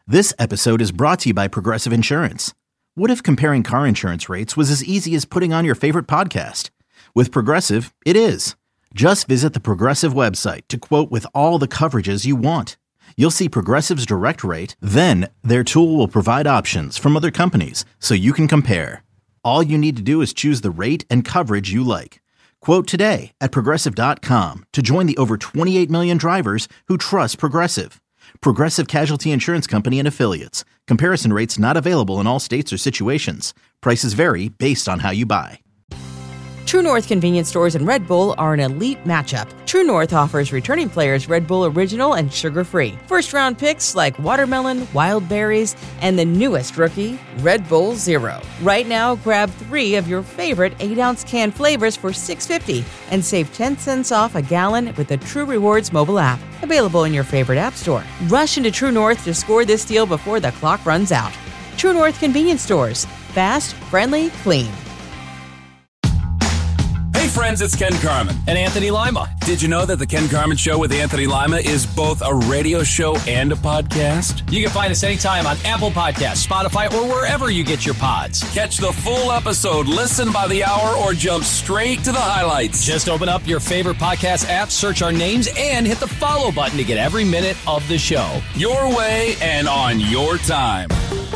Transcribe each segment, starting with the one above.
This episode is brought to you by Progressive Insurance. What if comparing car insurance rates was as easy as putting on your favorite podcast? With Progressive, it is. Just visit the Progressive website to quote with all the coverages you want. You'll see Progressive's direct rate, then their tool will provide options from other companies so you can compare. All you need to do is choose the rate and coverage you like. Quote today at Progressive.com to join the over 28 million drivers who trust Progressive. Progressive Casualty Insurance Company and Affiliates. Comparison rates not available in all states or situations. Prices vary based on how you buy. True North convenience stores and Red Bull are an elite matchup. True North offers returning players Red Bull Original and sugar-free. First-round picks like watermelon, wild berries, and the newest rookie, Red Bull Zero. Right now, grab 3 of your favorite 8-ounce can flavors for $6.50 and save 10 cents off a gallon with the True Rewards mobile app. Available in your favorite app store. Rush into True North to score this deal before the clock runs out. True North convenience stores. Fast, friendly, clean. Hey friends, it's Ken Carman. And Anthony Lima. Did you know that The Ken Carman Show with Anthony Lima is both a radio show and a podcast? You can find us anytime on Apple Podcasts, Spotify, or wherever you get your pods. Catch the full episode, listen by the hour, or jump straight to the highlights. Just open up your favorite podcast app, search our names, and hit the follow button to get every minute of the show. Your way and on your time.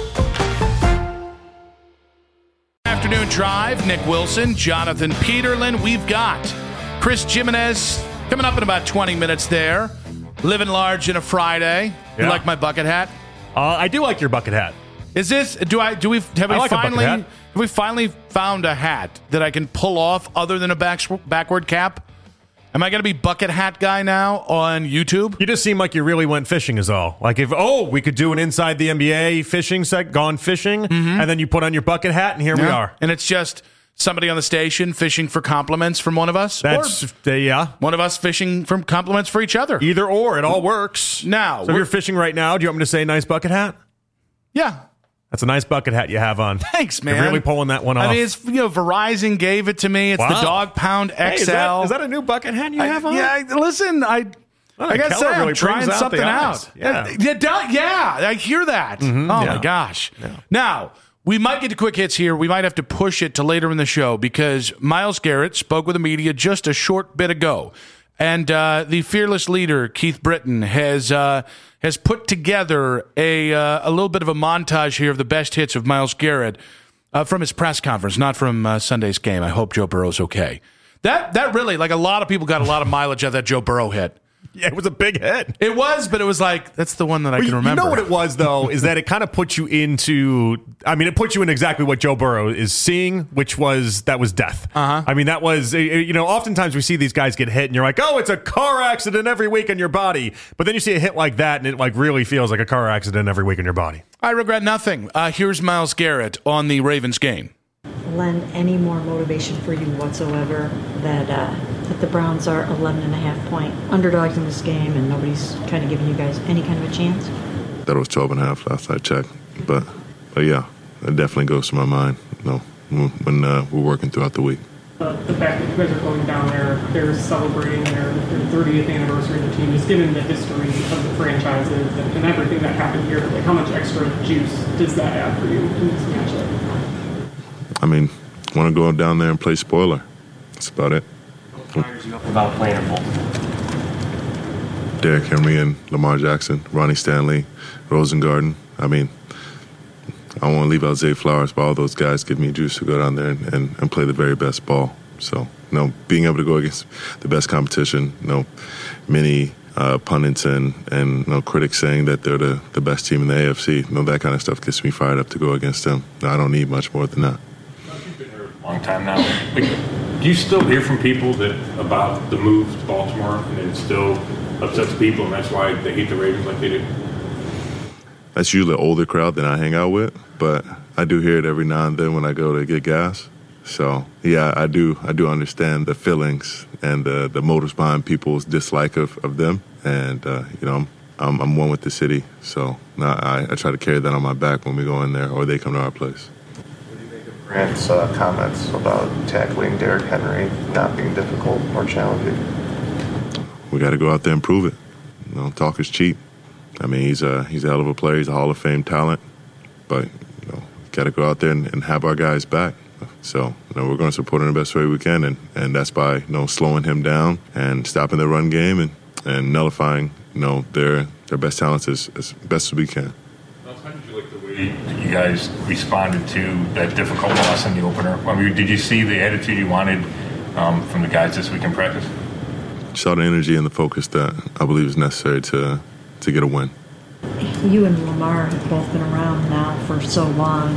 Afternoon Drive, Nick Wilson, Jonathan Peterlin. We've got Chris Jimenez coming up in about 20 minutes there. Living large in a Friday. Yeah. You like my bucket hat? I do like your bucket hat. Is this have we finally found a hat that I can pull off other than a backward cap? Am I going to be bucket hat guy now on YouTube? You just seem like you really went fishing is all. Like we could do an Inside the NBA fishing gone fishing, and then you put on your bucket hat, and here we are. And it's just somebody on the station fishing for compliments from one of us? One of us fishing for compliments for each other. Either or, it all works. Now, so if you're fishing right now, do you want me to say nice bucket hat? Yeah. That's a nice bucket hat you have on. Thanks, man. You're really pulling that one off. I mean, it's Verizon gave it to me. It's the Dog Pound XL. Hey, is that a new bucket hat you have on? Yeah, listen, I gotta say, I'm trying something out. Yeah, I hear that. Mm-hmm. Oh, my gosh. Yeah. Now, we might get to quick hits here. We might have to push it to later in the show because Myles Garrett spoke with the media just a short bit ago. And the fearless leader, Keith Britton, has put together a little bit of a montage here of the best hits of Myles Garrett from his press conference, not from Sunday's game. I hope Joe Burrow's okay. That really, like, a lot of people got a lot of mileage out of that Joe Burrow hit. Yeah, it was a big hit. It was, but it was like, that's the one that I can remember. You know what it was, though, is that it kind of puts you into, it puts you in exactly what Joe Burrow is seeing, that was death. Uh-huh. I mean, that was, oftentimes we see these guys get hit and you're like, oh, it's a car accident every week in your body. But then you see a hit like that and it like really feels like a car accident every week in your body. I regret nothing. Here's Myles Garrett on the Ravens game. Lend any more motivation for you whatsoever that the Browns are 11.5-point underdogs in this game and nobody's kind of giving you guys any kind of a chance? That was 12.5 last I checked, but yeah, it definitely goes to my mind. When we're working throughout the week. The fact that you guys are going down there, they're celebrating their 30th anniversary of the team, just given the history of the franchises and everything that happened here, like how much extra juice does that add for you in this matchup? I want to go down there and play spoiler. That's about it. What fires you up about playing in Baltimore? Derrick Henry and Lamar Jackson, Ronnie Stanley, Rosengarten. I want to leave out Zay Flowers, but all those guys give me juice to go down there and play the very best ball. So, being able to go against the best competition, many pundits and critics saying that they're the best team in the AFC, that kind of stuff gets me fired up to go against them. I don't need much more than that. You've been here a long time now. Do you still hear from people about the move to Baltimore and it still upsets people and that's why they hate the Ravens like they do? That's usually an older crowd than I hang out with, but I do hear it every now and then when I go to get gas. So, yeah, I do understand the feelings and the motives behind people's dislike of them. And, I'm one with the city. So I try to carry that on my back when we go in there or they come to our place. What do you make of Grant's comments about tackling Derrick Henry not being difficult or challenging? We got to go out there and prove it. Talk is cheap. I mean, he's a hell of a player. He's a Hall of Fame talent. But, got to go out there and have our guys back. So, we're going to support him the best way we can, and that's by, slowing him down and stopping the run game and nullifying, their best talents as best as we can. How did you like the way you guys responded to that difficult loss in the opener? I mean, did you see the attitude you wanted from the guys this week in practice? Saw the energy and the focus that I believe is necessary to get a win. You and Lamar have both been around now for so long,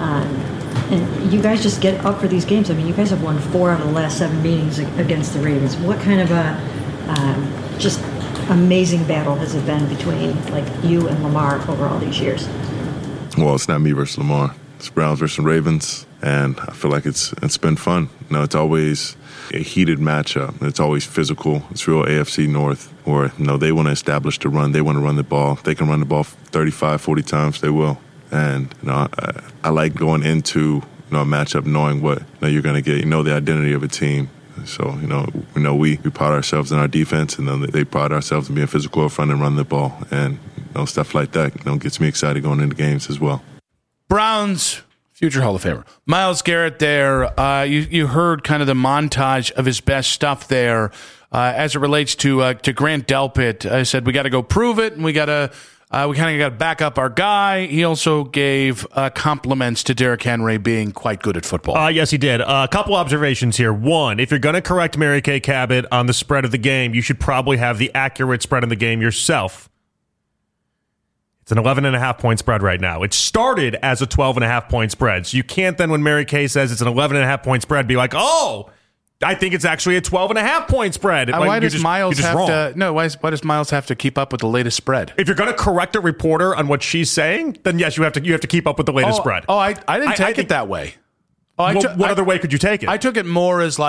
and you guys just get up for these games. I mean, you guys have won 4 out of the last 7 meetings against the Ravens. What kind of a just amazing battle has it been between you and Lamar over all these years? Well, it's not me versus Lamar. It's Browns versus Ravens, and I feel like it's been fun. It's always a heated matchup. It's always physical. It's real AFC North, where they want to establish the run. They want to run the ball. If they can run the ball 35, 40 times, they will. And I like going into a matchup knowing what you're going to get. The identity of a team. So we pride ourselves in our defense, and they pride ourselves in being physical up front and running the ball. And stuff like that gets me excited going into games as well. Browns future Hall of Famer Myles Garrett there. You heard kind of the montage of his best stuff there as it relates to Grant Delpit. I said we got to go prove it, and we kind of got to back up our guy. He also gave compliments to Derrick Henry being quite good at football. Yes, he did. A couple observations here. One, if you're going to correct Mary Kay Cabot on the spread of the game, you should probably have the accurate spread of the game yourself. It's an 11.5-point spread right now. It started as a 12.5-point spread. So you can't then, when Mary Kay says it's an 11.5-point spread, be like, oh, I think it's actually a 12.5-point spread. Why does Myles have to keep up with the latest spread? If you're going to correct a reporter on what she's saying, then yes, you have to keep up with the latest spread. Oh, I didn't take it that way. What other way could you take it? I took it more as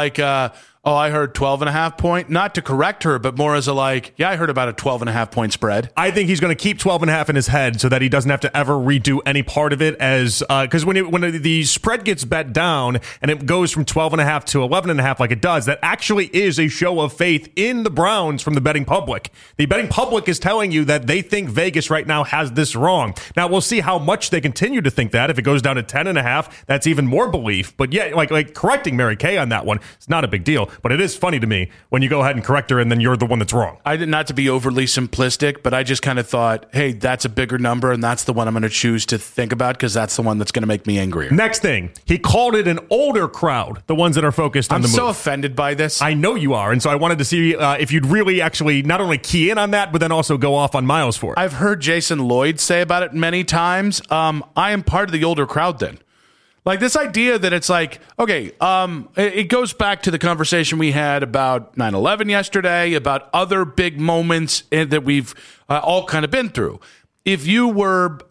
I heard 12.5 point, not to correct her, but more as I heard about a 12.5 point spread. I think he's going to keep 12.5 in his head so that he doesn't have to ever redo any part of it, as because when the spread gets bet down and it goes from 12.5 to 11.5 like it does, that actually is a show of faith in the Browns from the betting public. The betting public is telling you that they think Vegas right now has this wrong. Now we'll see how much they continue to think that. If it goes down to 10.5, that's even more belief. But yeah, like correcting Mary Kay on that one, it's not a big deal. But it is funny to me when you go ahead and correct her and then you're the one that's wrong. I did not to be overly simplistic, but I just kind of thought, hey, that's a bigger number, and that's the one I'm going to choose to think about because that's the one that's going to make me angrier. Next thing, he called it an older crowd, the ones that are focused on the move. I'm so offended by this. I know you are, and so I wanted to see if you'd really actually not only key in on that, but then also go off on Myles for it. I've heard Jason Lloyd say about it many times. I am part of the older crowd then. Like this idea that it's okay, it goes back to the conversation we had about 9/11 yesterday, about other big moments that we've all kind of been through. If you were,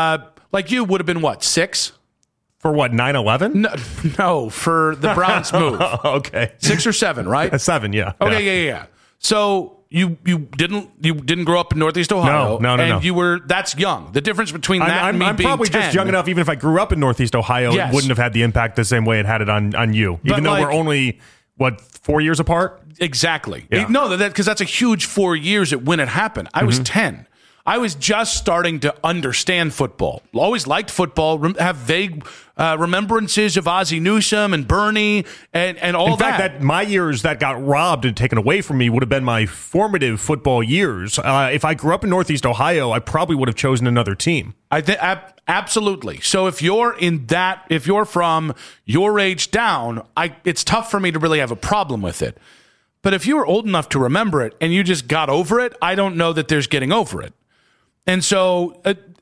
you would have been what, 6? For what, 9/11? No, for the Browns move. Okay. 6 or 7, right? 7, yeah. Okay, yeah. So you didn't grow up in Northeast Ohio. No. That's young. The difference between that and me I'm being probably 10, just young enough, even if I grew up in Northeast Ohio, yes, it wouldn't have had the impact the same way it had it on you. Even though we're only, 4 years apart? Exactly. Yeah. No, because that's a huge 4 years when it happened. I was 10. I was just starting to understand football. Always liked football, have vague remembrances of Ozzie Newsome and Bernie and all that. In fact, my years that got robbed and taken away from me would have been my formative football years. If I grew up in Northeast Ohio, I probably would have chosen another team. Absolutely. So if you're from your age down, it's tough for me to really have a problem with it. But if you were old enough to remember it and you just got over it, I don't know that there's getting over it. And so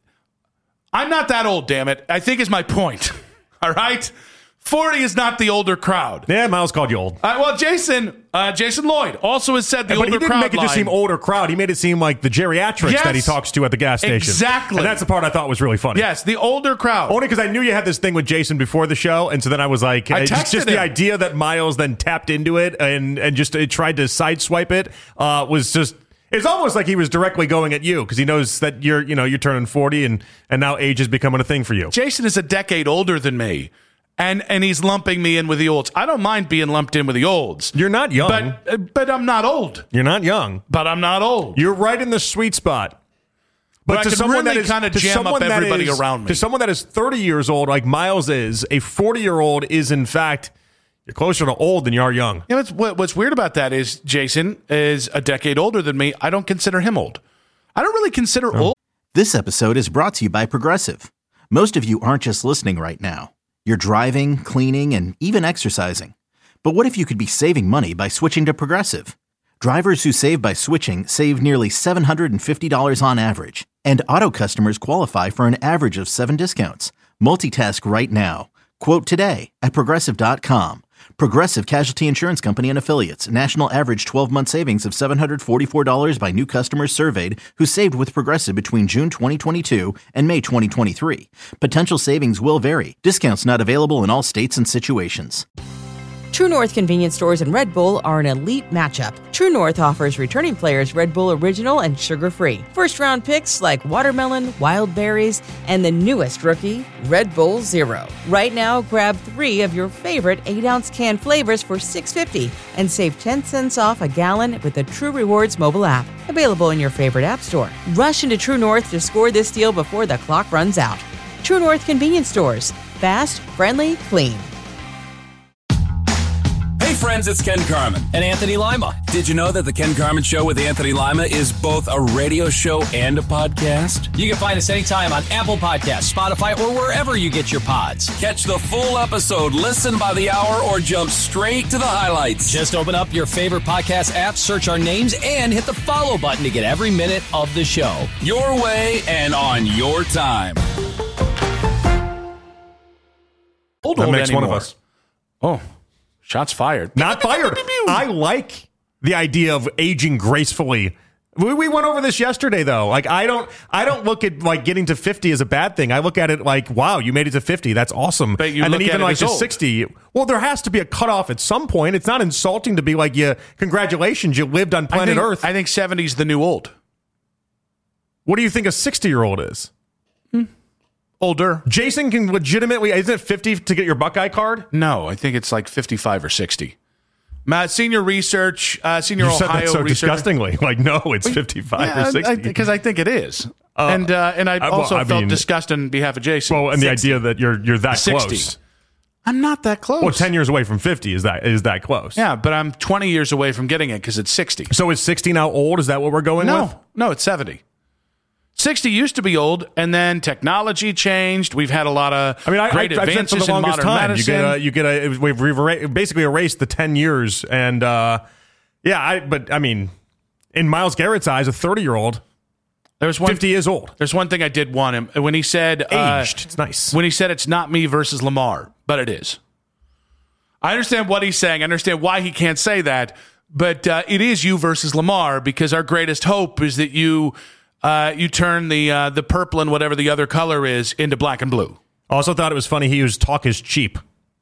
I'm not that old, damn it, I think is my point. All right? 40 is not the older crowd. Yeah, Myles called you old. Well, Jason Lloyd also has said the older crowd. But he didn't make it just seem older crowd. He made it seem like the geriatrics that he talks to at the gas station. Exactly. And that's the part I thought was really funny. Yes, the older crowd. Only because I knew you had this thing with Jason before the show, and so then I was like, just the idea that Myles then tapped into it and just tried to sideswipe it was just... It's almost like he was directly going at you because he knows that you're turning 40 and now age is becoming a thing for you. Jason is a decade older than me. And he's lumping me in with the olds. I don't mind being lumped in with the olds. You're not young. But I'm not old. You're not young. But I'm not old. You're right in the sweet spot. But I can really kind of jam up everybody around me. To someone that is 30 years old, like Miles is, a 40-year-old is, in fact, you're closer to old than you are young. Yeah, what's weird about that is Jason is a decade older than me. I don't consider him old. I don't really consider old. This episode is brought to you by Progressive. Most of you aren't just listening right now. You're driving, cleaning, and even exercising. But what if you could be saving money by switching to Progressive? Drivers who save by switching save nearly $750 on average. And auto customers qualify for an average of 7 discounts. Multitask right now. Quote today at Progressive.com. Progressive Casualty Insurance Company and Affiliates. National average 12-month savings of $744 by new customers surveyed who saved with Progressive between June 2022 and May 2023. Potential savings will vary. Discounts not available in all states and situations. True North convenience stores and Red Bull are an elite matchup. True North offers returning players Red Bull Original and sugar-free. First-round picks like watermelon, wild berries, and the newest rookie, Red Bull Zero. Right now, grab 3 of your favorite 8-ounce can flavors for $6.50 and save 10 cents off a gallon with the True Rewards mobile app. Available in your favorite app store. Rush into True North to score this deal before the clock runs out. True North convenience stores. Fast, friendly, clean. Hey friends, it's Ken Carman. And Anthony Lima. Did you know that the Ken Carman Show with Anthony Lima is both a radio show and a podcast? You can find us anytime on Apple Podcasts, Spotify, or wherever you get your pods. Catch the full episode, listen by the hour, or jump straight to the highlights. Just open up your favorite podcast app, search our names, and hit the follow button to get every minute of the show. Your way and on your time. That makes one of us. Oh. Shots fired. Not fired. I like the idea of aging gracefully. We went over this yesterday, though. Like I don't look at like getting to 50 as a bad thing. I look at it like, wow, you made it to 50. That's awesome. But you and look then even at it like as to old. 60. Well, there has to be a cutoff at some point. It's not insulting to be like, yeah, congratulations, you lived on planet Earth. I think 70 is the new old. What do you think a 60-year-old is? Older. Jason can legitimately, isn't it 50 to get your Buckeye card? No, I think it's like 55 or 60. Matt, senior research, senior You Ohio said that so research. disgustingly. Like, no, it's 55 or 60. Because I think it is. And I also felt disgusted on behalf of Jason. Well, and 60. the idea that you're that 60. close. I'm not that close. Well, 10 years away from 50 is that close. Yeah, but I'm 20 years away from getting it because it's 60. So is 60 now old? Is that what we're going with? No, it's 70. 60 used to be old, and then technology changed. We've had a lot of great advances in modern medicine. We've basically erased the 10 years, and but in Myles Garrett's eyes, a 30-year-old, 50 is old. There's one thing I did want him when he said aged. It's nice when he said it's not me versus Lamar, but it is. I understand what he's saying. I understand why he can't say that, but it is you versus Lamar because our greatest hope is that you turn the purple and whatever the other color is into black and blue. Also thought it was funny he used talk is cheap.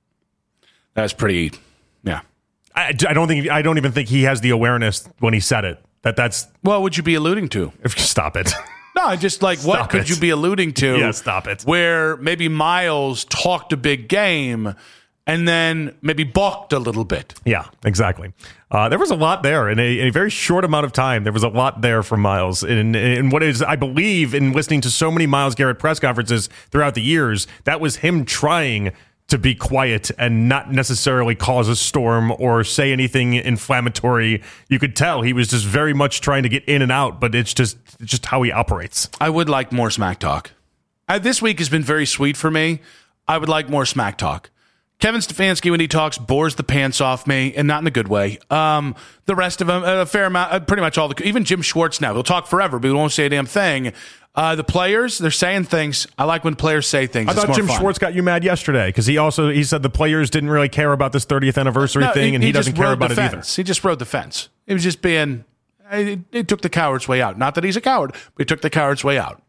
That's pretty, yeah. I don't even think he has the awareness when he said it. That's what would you be alluding to? Stop it. No, I just like what could you be alluding to? Yeah, stop it. Where maybe Miles talked a big game and then maybe balked a little bit. Yeah, exactly. There was a lot there in a very short amount of time. There was a lot there from Miles. In what is, I believe, in listening to so many Myles Garrett press conferences throughout the years, that was him trying to be quiet and not necessarily cause a storm or say anything inflammatory. You could tell he was just very much trying to get in and out, but it's just how he operates. I would like more smack talk. This week has been very sweet for me. I would like more smack talk. Kevin Stefanski, when he talks, bores the pants off me, and not in a good way. The rest of them, a fair amount, pretty much all even Jim Schwartz now. He'll talk forever, but he won't say a damn thing. The players, they're saying things. I like when players say things. I thought Jim Schwartz got you mad yesterday because he said the players didn't really care about this 30th anniversary thing, and he doesn't care about it either. He just rode the fence. It was just being, it took the coward's way out. Not that he's a coward, but he took the coward's way out.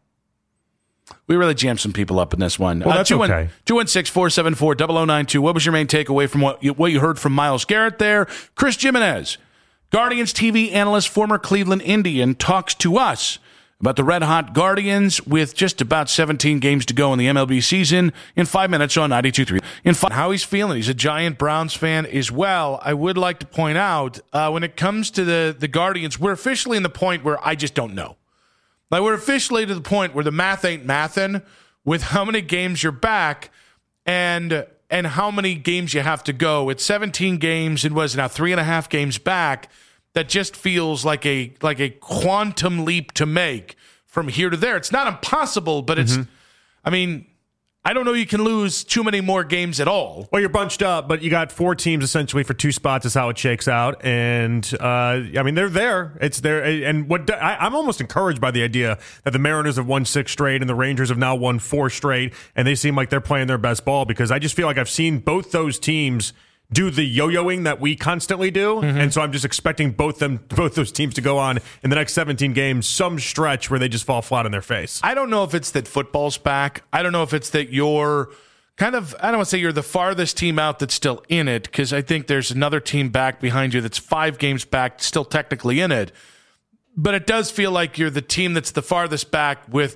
We really jammed some people up in this one. Well, that's okay. 216-474-0092. What was your main takeaway from what you heard from Myles Garrett there? Chris Jimenez, Guardians TV analyst, former Cleveland Indian, talks to us about the red-hot Guardians with just about 17 games to go in the MLB season in 5 minutes on 92.3. How he's feeling. He's a giant Browns fan as well. I would like to point out, when it comes to the Guardians, we're officially in the point where I just don't know. Like, we're officially to the point where the math ain't mathin' with how many games you're back and how many games you have to go. It's 17 games and was now 3.5 games back. That just feels like a quantum leap to make from here to there. It's not impossible, but it's, I mean, I don't know you can lose too many more games at all. Well, you're bunched up, but you got 4 teams essentially for 2 spots is how it shakes out. And, I mean, they're there. It's there. And I'm almost encouraged by the idea that the Mariners have won 6 straight and the Rangers have now won 4 straight. And they seem like they're playing their best ball because I just feel like I've seen both those teams do the yo-yoing that we constantly do. And so I'm just expecting both those teams to go on in the next 17 games, some stretch where they just fall flat on their face. I don't know if it's that football's back. I don't know if it's that you're kind of, I don't want to say you're the farthest team out that's still in it, because I think there's another team back behind you that's 5 games back, still technically in it. But it does feel like you're the team that's the farthest back with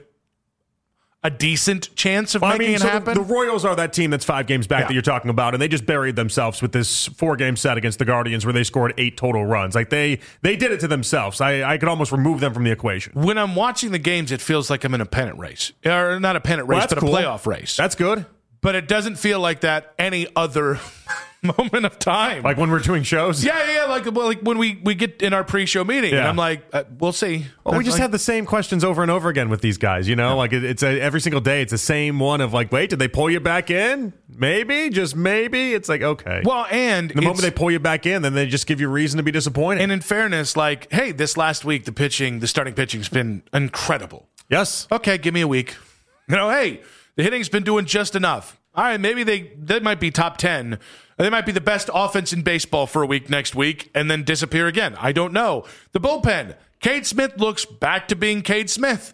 a decent chance of making it happen. The Royals are that team that's 5 games back that you're talking about, and they just buried themselves with this 4-game set against the Guardians where they scored 8 total runs. Like they did it to themselves. I could almost remove them from the equation. When I'm watching the games, it feels like I'm in a pennant race. Or not a pennant race, but cool. A playoff race. That's good. But it doesn't feel like that any other moment of time. Like when we're doing shows? Yeah, like when we get in our pre-show meeting, and I'm like, we'll see. Well, we just have the same questions over and over again with these guys, you know? Like it's every single day, it's the same one of like, wait, did they pull you back in? Maybe, just maybe. It's like, okay. Well, and the moment they pull you back in, then they just give you reason to be disappointed. And in fairness, like, hey, this last week, the starting pitching's been incredible. Yes. Okay, give me a week. Hey, the hitting's been doing just enough. All right, maybe they might be top 10. They might be the best offense in baseball for a week next week and then disappear again. I don't know. The bullpen, Cade Smith looks back to being Cade Smith.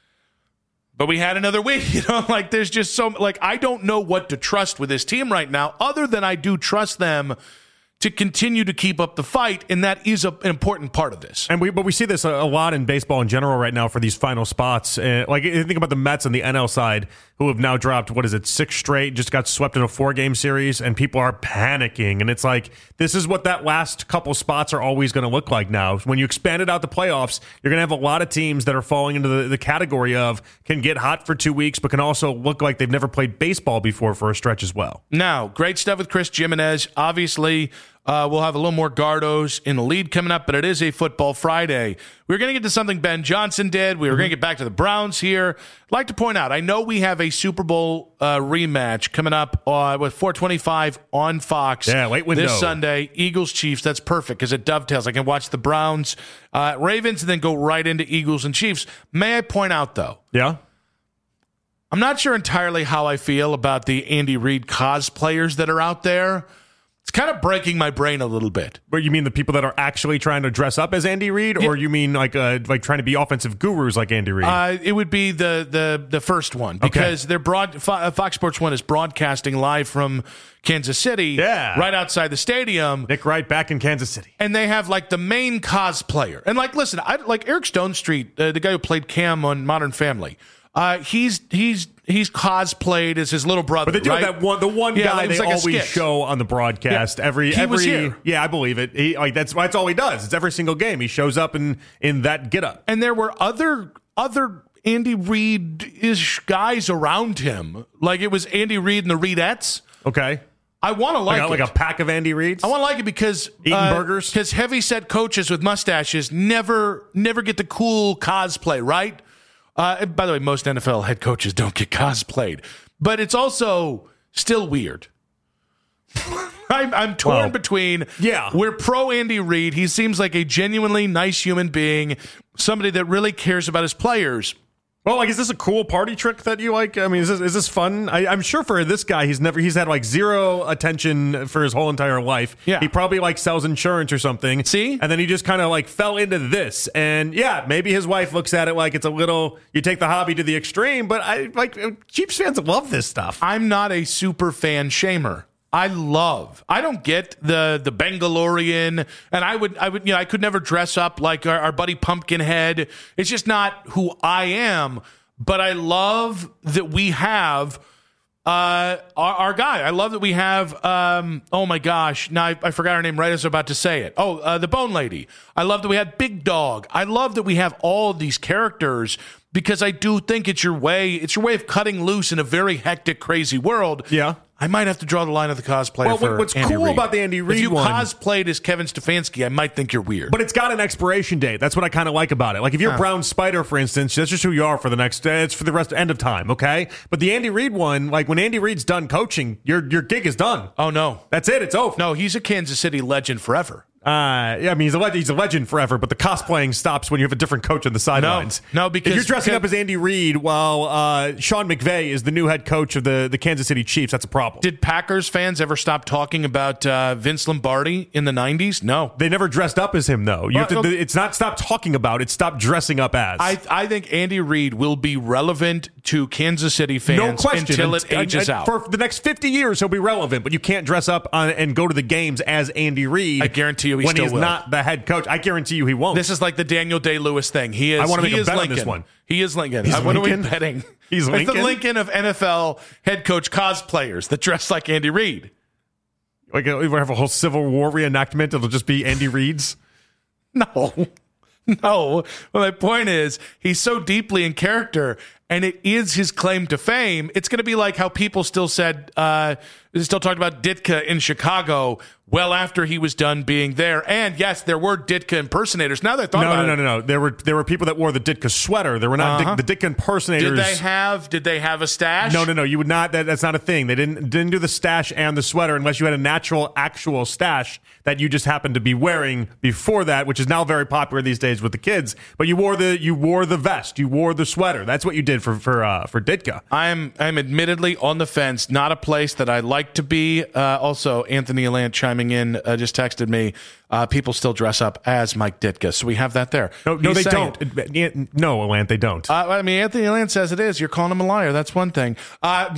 But we had another week, like there's just so, like, I don't know what to trust with this team right now, other than I do trust them to continue to keep up the fight, and that is an important part of this. But we see this a lot in baseball in general right now for these final spots. Like, think about the Mets on the NL side, who have now dropped, 6 straight, just got swept in a 4-game series, and people are panicking. And it's like, this is what that last couple spots are always going to look like now. When you expand it out the playoffs, you're going to have a lot of teams that are falling into the category of can get hot for 2 weeks, but can also look like they've never played baseball before for a stretch as well. Now, great stuff with Chris Jimenez. Obviously, we'll have a little more Gardos in the lead coming up, but it is a Football Friday. We're going to get to something Ben Johnson did. We were going to get back to the Browns here. I'd like to point out, I know we have a Super Bowl rematch coming up with 4:25 on Fox late window. This Sunday. Eagles-Chiefs, that's perfect because it dovetails. I can watch the Browns, Ravens, and then go right into Eagles and Chiefs. May I point out, though? Yeah? I'm not sure entirely how I feel about the Andy Reid cosplayers that are out there. It's kind of breaking my brain a little bit. But you mean the people that are actually trying to dress up as Andy Reid, or you mean like trying to be offensive gurus like Andy Reid? It would be the first one, because they're Fox Sports 1 is broadcasting live from Kansas City, right outside the stadium. Nick Wright back in Kansas City, and they have like the main cosplayer. And like, listen, I like Eric Stonestreet, the guy who played Cam on Modern Family. He's cosplayed as his little brother. But they do right? that one, the one guy they always show on the broadcast every. Was here. Yeah, I believe it. That's all he does. It's every single game he shows up in that getup. And there were other Andy Reid-ish guys around him. Like it was Andy Reid and the Reidettes. Okay. I want to like it. Like a pack of Andy Reids? I want to like it because eating burgers. Because heavy-set coaches with mustaches never get the cool cosplay, right? By the way, most NFL head coaches don't get cosplayed, but it's also still weird. I'm torn between. Yeah, we're pro Andy Reid. He seems like a genuinely nice human being, somebody that really cares about his players. Well, like, is this a cool party trick that you like? I mean, is this fun? I'm sure for this guy, he's had like zero attention for his whole entire life. Yeah. He probably like sells insurance or something. See? And then he just kind of like fell into this. And yeah, maybe his wife looks at it like it's a little, you take the hobby to the extreme, but Chiefs fans love this stuff. I'm not a super fan shamer. I don't get the Bangalorean, and I would, I could never dress up like our buddy Pumpkinhead. It's just not who I am, but I love that we have Our guy. I love that we have, oh my gosh, now I forgot her name right as I was about to say it. The Bone Lady. I love that we had Big Dog. I love that we have all of these characters because I do think it's your way of cutting loose in a very hectic, crazy world. Yeah. I might have to draw the line of the cosplayer for what's Andy cool Reid. about the Andy Reid if you one, cosplayed as Kevin Stefanski, I might think you're weird. But it's got an expiration date. That's what I kind of like about it. Like if you're Brown Spider, for instance, that's just who you are for the next. It's for the rest end of time, okay? But the Andy Reid one, like when Andy Reid's done coaching, your gig is done. Oh no, that's it. It's over. No, he's a Kansas City legend forever. Yeah, I mean he's a legend forever, but the cosplaying stops when you have a different coach on the sidelines. No, because if you're dressing up as Andy Reid while Sean McVay is the new head coach of the Kansas City Chiefs, that's a problem. Did Packers fans ever stop talking about Vince Lombardi in the 90s? No. They never dressed up as him, though. It's not stop talking about, it's stop dressing up as. I think Andy Reid will be relevant to Kansas City fans no question. Until it ages out. For the next 50 years, he'll be relevant, but you can't dress up and go to the games as Andy Reid. I guarantee you he when still he's will. Not the head coach. I guarantee you he won't. This is like the Daniel Day-Lewis thing. He is. I want to make a bet Lincoln. on this one. He is Lincoln. He's what Lincoln? are we betting? He's Lincoln? It's the Lincoln of NFL head coach cosplayers that dress like Andy Reid. Like we have a whole Civil War reenactment. It'll just be Andy Reid's. No. Well, my point is he's so deeply in character, and it is his claim to fame. It's going to be like how people still said, still talked about Ditka in Chicago well after he was done being there. And yes, there were Ditka impersonators. Now that I thought about it. No. There were people that wore the Ditka sweater. There were not the Ditka impersonators. Did they have a stash? No. You would not. That's not a thing. They didn't do the stash and the sweater unless you had a actual stash that you just happened to be wearing before that, which is now very popular these days with the kids. But you wore the vest. You wore the sweater. That's what you did for Ditka. I'm admittedly on the fence. Not a place that I like to be. Also, Anthony Allant chiming in just texted me. People still dress up as Mike Ditka, so we have that there. No, they don't. No, Allant, they don't. I mean, Anthony Allant says it is. You're calling him a liar. That's one thing. I'm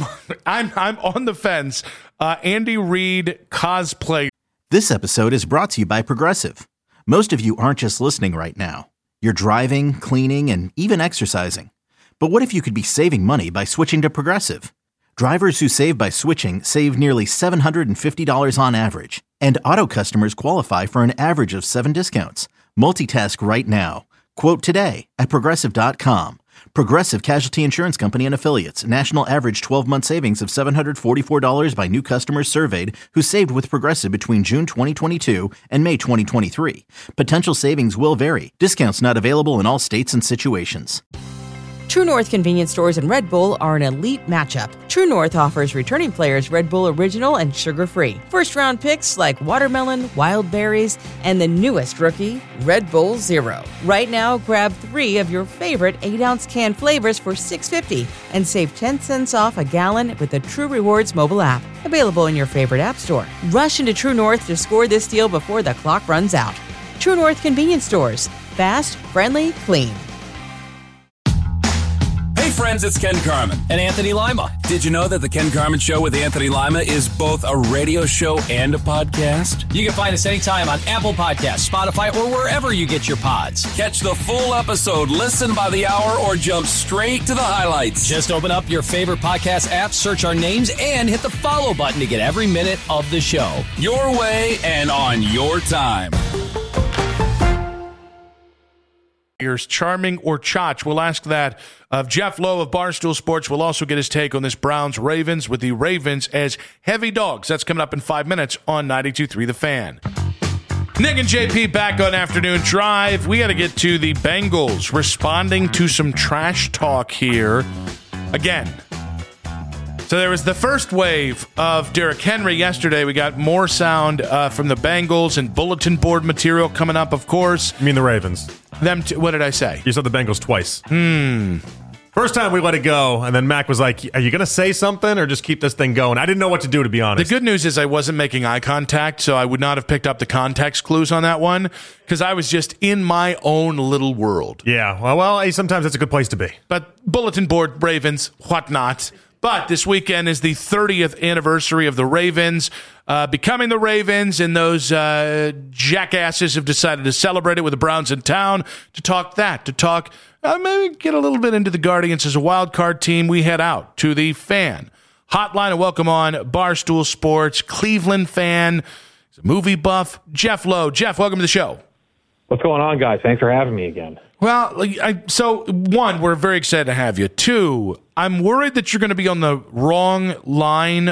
on the fence. Andy Reid cosplay. This episode is brought to you by Progressive. Most of you aren't just listening right now. You're driving, cleaning, and even exercising. But what if you could be saving money by switching to Progressive? Drivers who save by switching save nearly $750 on average, and auto customers qualify for an average of 7 discounts. Multitask right now. Quote today at Progressive.com. Progressive Casualty Insurance Company and Affiliates. National average 12-month savings of $744 by new customers surveyed who saved with Progressive between June 2022 and May 2023. Potential savings will vary. Discounts not available in all states and situations. True North convenience stores and Red Bull are an elite matchup. True North offers returning players Red Bull Original and sugar-free. First-round picks like watermelon, wild berries, and the newest rookie, Red Bull Zero. Right now, grab 3 of your favorite 8-ounce can flavors for $6.50 and save 10 cents off a gallon with the True Rewards mobile app. Available in your favorite app store. Rush into True North to score this deal before the clock runs out. True North convenience stores. Fast, friendly, clean. Hey friends, it's Ken Carman. And Anthony Lima. Did you know that the Ken Carman Show with Anthony Lima is both a radio show and a podcast? You can find us anytime on Apple Podcasts, Spotify, or wherever you get your pods. Catch the full episode, listen by the hour, or jump straight to the highlights. Just open up your favorite podcast app, search our names, and hit the follow button to get every minute of the show. Your way and on your time. Here's charming or Chach. We'll ask that of Jeff Lowe of Barstool Sports. We'll also get his take on this Browns-Ravens with the Ravens as heavy dogs. That's coming up in 5 minutes on 92.3 The Fan. Nick and JP back on Afternoon Drive. We got to get to the Bengals responding to some trash talk here again. So there was the first wave of Derrick Henry yesterday. We got more sound from the Bengals and bulletin board material coming up, of course. You mean the Ravens? What did I say? You said the Bengals twice. First time we let it go, and then Mac was like, are you going to say something or just keep this thing going? I didn't know what to do, to be honest. The good news is I wasn't making eye contact, so I would not have picked up the context clues on that one because I was just in my own little world. Yeah, well, sometimes that's a good place to be. But bulletin board, Ravens, whatnot. But this weekend is the 30th anniversary of the Ravens becoming the Ravens, and those jackasses have decided to celebrate it with the Browns in town. To talk maybe get a little bit into the Guardians as a wild card team. We head out to the Fan hotline. And welcome on Barstool Sports, Cleveland fan, movie buff, Jeff Lowe. Jeff, welcome to the show. What's going on, guys? Thanks for having me again. Well, so one, we're very excited to have you. Two, I'm worried that you're going to be on the wrong line,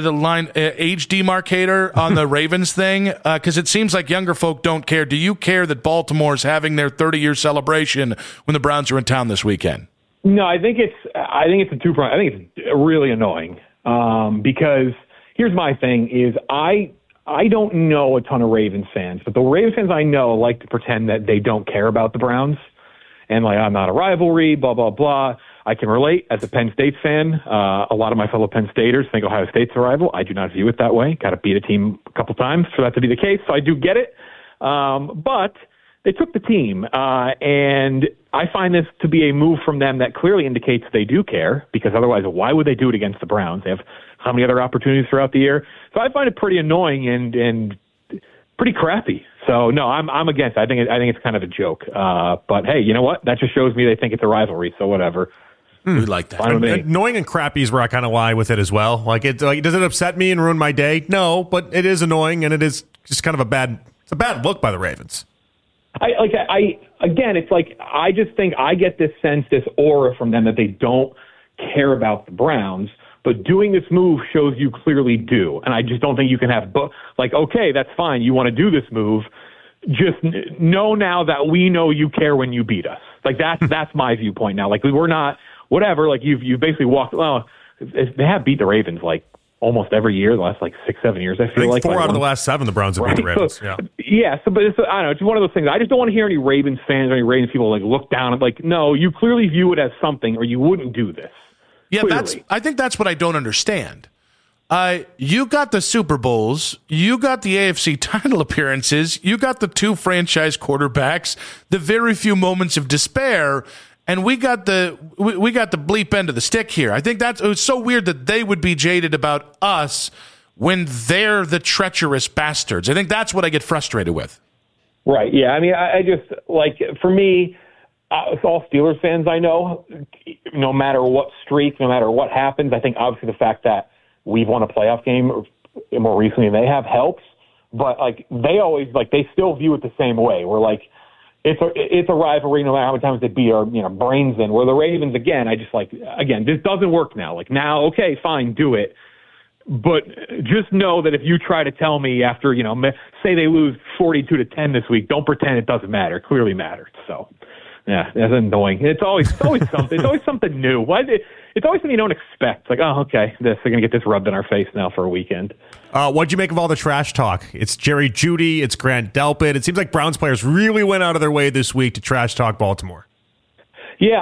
age demarcator on the Ravens thing, because it seems like younger folk don't care. Do you care that Baltimore's having their 30-year celebration when the Browns are in town this weekend? No, I think it's a two-pronged. I think it's really annoying because here's my thing: is I don't know a ton of Ravens fans, but the Ravens fans I know like to pretend that they don't care about the Browns. And like, I'm not a rivalry, blah, blah, blah. I can relate as a Penn State fan. A lot of my fellow Penn Staters think Ohio State's a rival. I do not view it that way. Got to beat a team a couple times for that to be the case. So I do get it. But they took the team. And I find this to be a move from them that clearly indicates they do care, because otherwise, why would they do it against the Browns? They have how many other opportunities throughout the year? So I find it pretty annoying and pretty crappy. So no, I'm against it. I think it's kind of a joke. But hey, you know what? That just shows me they think it's a rivalry. So whatever. We like that. Annoying and crappy is where I kind of lie with it as well. Does it upset me and ruin my day? No, but it is annoying, and it is just kind of a bad look by the Ravens. Again, it's like I just think I get this sense, this aura from them that they don't care about the Browns. But doing this move shows you clearly do. And I just don't think you can have okay, that's fine. You want to do this move. Just know now that we know you care when you beat us. Like that's my viewpoint now. Like we're not whatever. Like you've basically walked. Well, they have beat the Ravens like almost every year the last 6-7 years. I feel like 4 out of the last 7 the Browns have beat the Ravens. Yeah. Yeah. So, but I don't know. It's one of those things. I just don't want to hear any Ravens fans or any Ravens people look down at no. You clearly view it as something, or you wouldn't do this. Yeah, I think that's what I don't understand. You got the Super Bowls, you got the AFC title appearances, you got the 2 franchise quarterbacks, the very few moments of despair, and we got the bleep end of the stick here. I think it was so weird that they would be jaded about us when they're the treacherous bastards. I think that's what I get frustrated with. Right. Yeah. I mean, I just for me. It's all Steelers fans I know, no matter what streak, no matter what happens. I think obviously the fact that we've won a playoff game more recently than they have helps. But they always they still view it the same way. We're it's a rivalry no matter how many times they beat our brains in. Where the Ravens again, I just again this doesn't work now. Now okay, fine, do it. But just know that if you try to tell me after say they lose 42-10 this week, don't pretend it doesn't matter. It clearly mattered. So. Yeah, that's annoying. It's always something. It's always something new. It's always something you don't expect. It's okay, they're going to get this rubbed in our face now for a weekend. What'd you make of all the trash talk? It's Jerry Jeudy. It's Grant Delpit. It seems like Browns players really went out of their way this week to trash talk Baltimore. Yeah,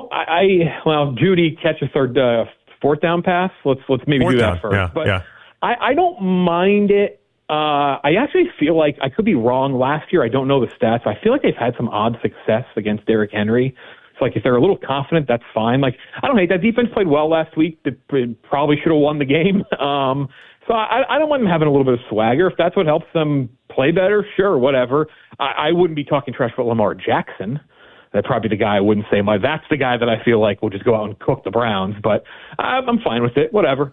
Jeudy catches our 4th down pass. Let's maybe do that first. Yeah, but I don't mind it. I actually feel like I could be wrong. Last year, I don't know the stats. I feel like they've had some odd success against Derrick Henry. So, if they're a little confident, that's fine. I don't hate that defense played well last week. They probably should have won the game. So I don't mind them having a little bit of swagger. If that's what helps them play better, sure, whatever. I wouldn't be talking trash about Lamar Jackson. That'd probably be the guy I wouldn't say. That's the guy that I feel like will just go out and cook the Browns. But I'm fine with it. Whatever.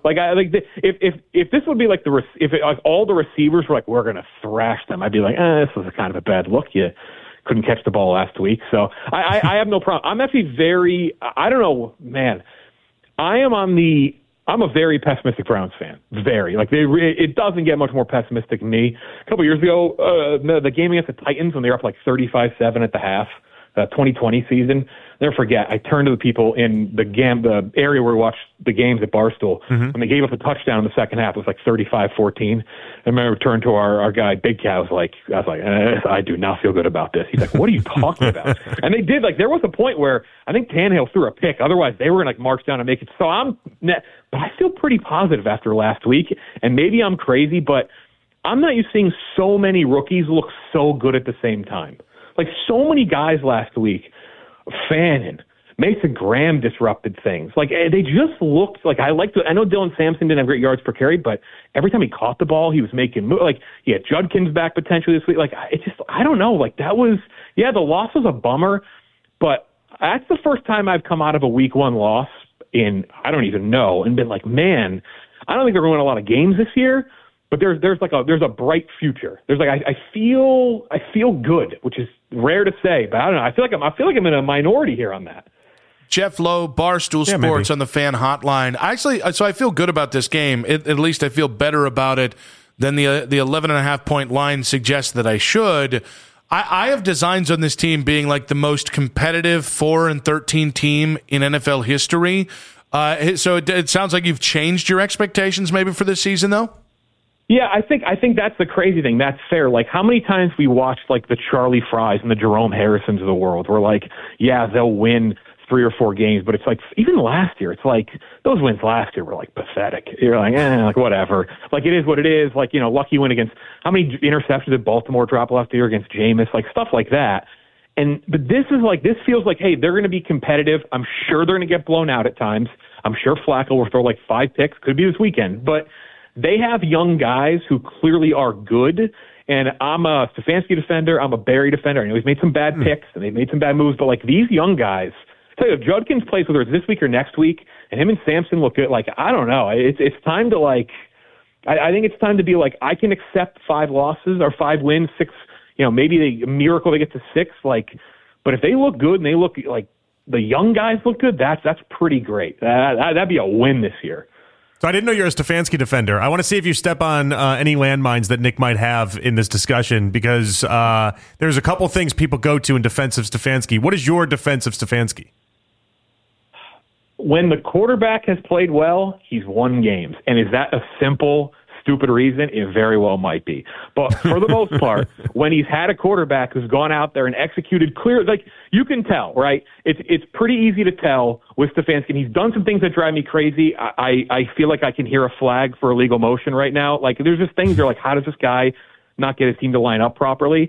If this would be all the receivers were we're going to thrash them, I'd be this was kind of a bad look. You couldn't catch the ball last week. So I have no problem. I'm actually I don't know, man. I'm a very pessimistic Browns fan. Very. It doesn't get much more pessimistic than me. A couple years ago, the game against the Titans when they were up 35-7 at the half. 2020 season. Never forget, I turned to the people in the area where we watched the games at Barstool. When they gave up a touchdown in the second half, it was 35-14. I remember turned to our guy, Big Cat. I was like, I do not feel good about this. He's like, what are you talking about? And they did. There was a point where I think Tannehill threw a pick. Otherwise, they were going to march down and make it. So but I feel pretty positive after last week. And maybe I'm crazy, but I'm not used to seeing so many rookies look so good at the same time. So many guys last week, Fannin, Mason Graham disrupted things. They just looked I know Dylan Sampson didn't have great yards per carry, but every time he caught the ball, he was making moves. He had Judkins back potentially this week. I don't know. That was, the loss was a bummer, but that's the first time I've come out of a week 1 loss in, I don't even know, and been like, man, I don't think they're going to win a lot of games this year, but there's a bright future. There's like, I feel good, which is rare to say, but I don't know. I feel like I'm in a minority here on that. Jeff Lowe, Barstool Sports on the Fan Hotline. Actually, so I feel good about this game. At least I feel better about it than the 11.5 point line suggests that I should. I have designs on this team being like the most competitive 4-13 team in NFL history. So it sounds like you've changed your expectations maybe for this season, though? Yeah, I think that's the crazy thing. That's fair. Like, how many times we watched like the Charlie Frys and the Jerome Harrisons of the world? We're like, yeah, they'll win 3 or 4 games, but it's like even last year, it's like those wins last year were like pathetic. You're like, like whatever. Like it is what it is. Like, lucky win against how many interceptions did Baltimore drop last year against Jameis? Like stuff like that. But this feels like, hey, they're going to be competitive. I'm sure they're going to get blown out at times. I'm sure Flacco will throw like 5 picks. Could be this weekend, but they have young guys who clearly are good. And I'm a Stefanski defender. I'm a Barry defender. I know he's made some bad picks and they've made some bad moves, but like these young guys, tell you, if Judkins plays, whether it's this week or next week, and him and Sampson look good, like, I don't know. It's time to, like, I think it's time to be like, I can accept 5 losses or 5 wins, 6, maybe a miracle they get to 6, like, but if they look good and they look like the young guys look good, that's pretty great. That'd be a win this year. So I didn't know you're a Stefanski defender. I want to see if you step on any landmines that Nick might have in this discussion, because there's a couple things people go to in defense of Stefanski. What is your defense of Stefanski? When the quarterback has played well, he's won games. And is that a simple, stupid reason? It very well might be. But for the most part, when he's had a quarterback who's gone out there and executed clear, like you can tell, right? It's pretty easy to tell with Stefanski. And he's done some things that drive me crazy. I feel like I can hear a flag for illegal motion right now. Like there's just things you're like, how does this guy not get his team to line up properly?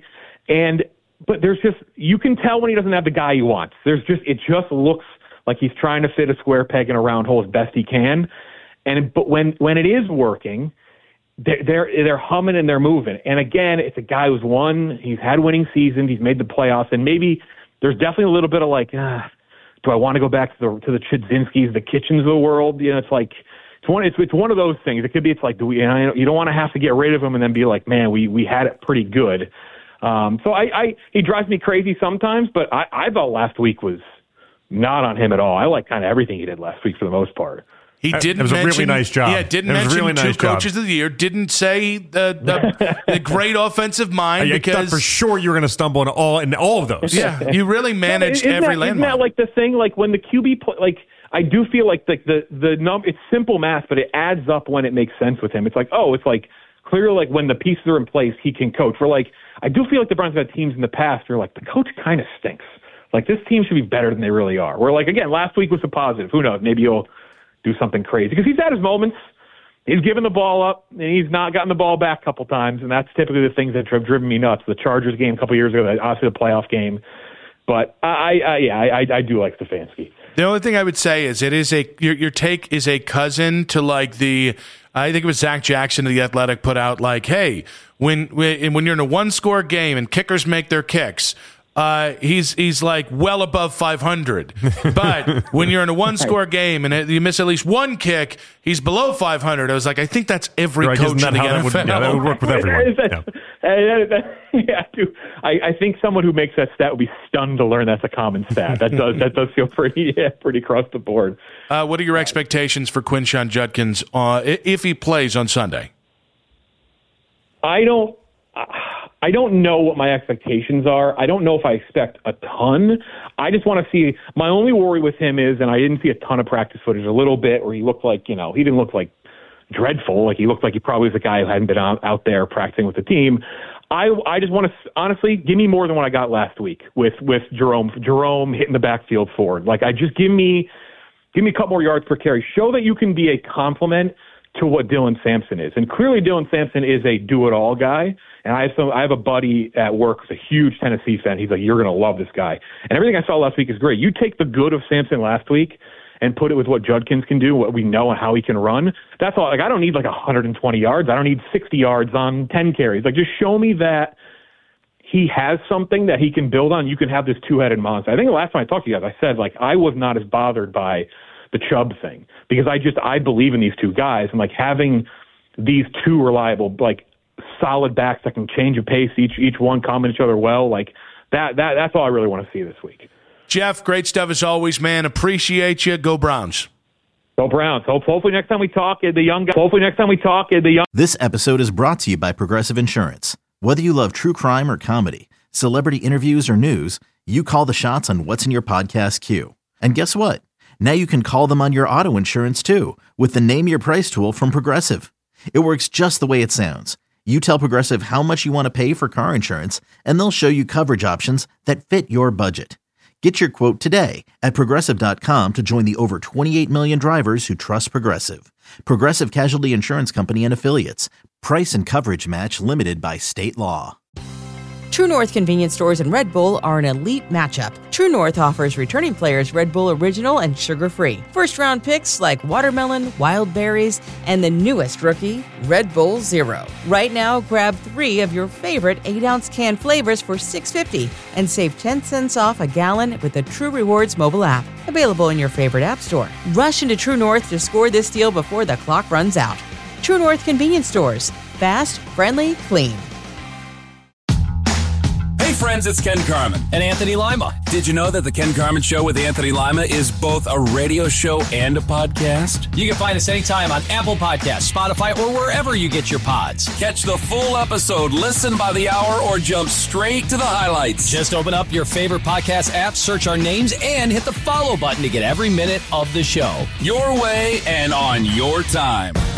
But there's just, you can tell when he doesn't have the guy he wants. It just looks like he's trying to fit a square peg in a round hole as best he can. But when it is working, they're humming and they're moving. And again, it's a guy who's won. He's had winning seasons. He's made the playoffs. And maybe there's definitely a little bit of like, do I want to go back to the Chudzinskis, the Kitchens of the world? It's like it's one of those things. It could be it's like, you don't want to have to get rid of him and then be like, man, we had it pretty good. So he drives me crazy sometimes, but I thought last week was not on him at all. I like kind of everything he did last week for the most part. He didn't. It was a really nice job. Yeah, didn't mention really nice 2 coaches of the year. Didn't say the great offensive mind. I thought for sure you were going to stumble in all of those. Yeah, you really managed every landmark. Isn't that like the thing? Like when the QB play, like I do feel like the number. It's simple math, but it adds up when it makes sense with him. It's like it's like clearly like when the pieces are in place, he can coach. We're like I do feel like the Browns have had teams in the past where like the coach kind of stinks. Like, this team should be better than they really are. We're like, again, last week was a positive. Who knows? Maybe he'll do something crazy. Because he's had his moments. He's given the ball up, and he's not gotten the ball back a couple times, and that's typically the things that have driven me nuts. The Chargers game a couple years ago, obviously the playoff game. But, I do like Stefanski. The only thing I would say is your take is a cousin to like I think it was Zach Jackson of The Athletic put out like, hey, when you're in a one-score game and kickers make their kicks, he's like well above 500. But when you're in a one-score game and you miss at least one kick, he's below 500. I was like, I think that's every coach in the NFL. That would work with everyone. I think someone who makes that stat would be stunned to learn that's a common stat. That does feel pretty across the board. What are your expectations for Quinshon Judkins if he plays on Sunday? I don't know what my expectations are. I don't know if I expect a ton. I just want to see. My only worry with him is, and I didn't see a ton of practice footage, a little bit, where he looked like, he didn't look like dreadful. Like he looked like he probably was a guy who hadn't been out there practicing with the team. I just want to, honestly, give me more than what I got last week with Jerome hitting the backfield forward. Like, give me a couple more yards per carry. Show that you can be a complement to what Dylan Sampson is. And clearly Dylan Sampson is a do-it-all guy. And I have a buddy at work who's a huge Tennessee fan. He's like, you're going to love this guy. And everything I saw last week is great. You take the good of Sampson last week and put it with what Judkins can do, what we know and how he can run. That's all. Like, I don't need like 120 yards. I don't need 60 yards on 10 carries. Like, just show me that he has something that he can build on. You can have this two-headed monster. I think the last time I talked to you guys, I said, like, I was not as bothered by the Chubb thing, because I believe in these two guys, and like having these two reliable, like solid backs that can change of pace, each one complement each other well, like that's all I really want to see this week. Jeff, great stuff as always, man. Appreciate you. Go Browns. Go Browns. Hopefully next time we talk, the young guy. This episode is brought to you by Progressive Insurance. Whether you love true crime or comedy, celebrity interviews or news, you call the shots on what's in your podcast queue. And guess what? Now you can call them on your auto insurance too with the Name Your Price tool from Progressive. It works just the way it sounds. You tell Progressive how much you want to pay for car insurance, and they'll show you coverage options that fit your budget. Get your quote today at Progressive.com to join the over 28 million drivers who trust Progressive. Progressive Casualty Insurance Company and Affiliates. Price and coverage match limited by state law. True North convenience stores and Red Bull are an elite matchup. True North offers returning players Red Bull Original and sugar-free. First-round picks like watermelon, wild berries, and the newest rookie, Red Bull Zero. Right now, grab 3 of your favorite 8-ounce can flavors for $6.50 and save 10 cents off a gallon with the True Rewards mobile app. Available in your favorite app store. Rush into True North to score this deal before the clock runs out. True North convenience stores. Fast, friendly, clean. Hey friends, it's Ken Carman. And Anthony Lima. Did you know that the Ken Carman Show with Anthony Lima is both a radio show and a podcast? You can find us anytime on Apple Podcasts, Spotify, or wherever you get your pods. Catch the full episode, listen by the hour, or jump straight to the highlights. Just open up your favorite podcast app, search our names, and hit the follow button to get every minute of the show. Your way and on your time.